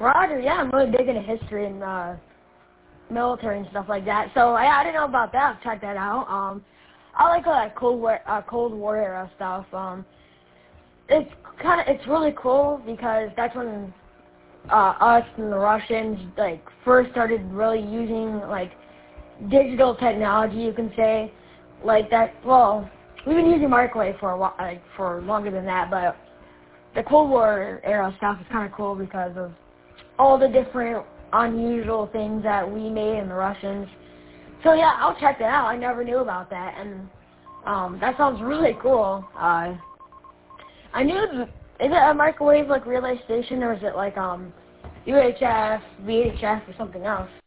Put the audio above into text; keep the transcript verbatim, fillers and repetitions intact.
Roger, yeah, I'm really big into history and uh, military and stuff like that. So I, I didn't know about that. Check that out. Um, I like uh, Cold War, uh, Cold War era stuff. Um, it's kind of it's really cool because that's when uh, us and the Russians like first started really using like digital technology. You can say like that. Well, we've been using microwave for a while, like for longer than that, but the Cold War era stuff is kind of cool because of all the different unusual things that we made and the Russians. So yeah, I'll check that out. I never knew about that, and um, that sounds really cool. Uh, I knew, is it a microwave like relay station, or is it like um, U H F, V H F, or something else?